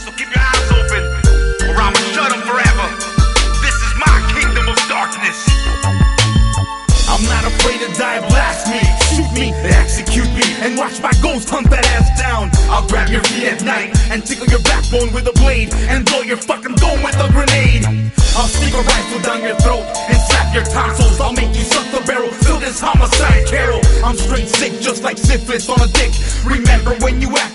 So keep your eyes open, or I'ma shut them forever. This is my kingdom of darkness. I'm not afraid to die, blast me, shoot me, execute me, and watch my ghost hunt that ass down. I'll grab your feet at night and tickle your backbone with a blade and blow your fucking dome with a grenade. I'll stick a rifle down your throat and slap your tonsils. I'll make you suck the barrel, fill this homicide carol. I'm straight sick just like syphilis on a dick. Remember when you act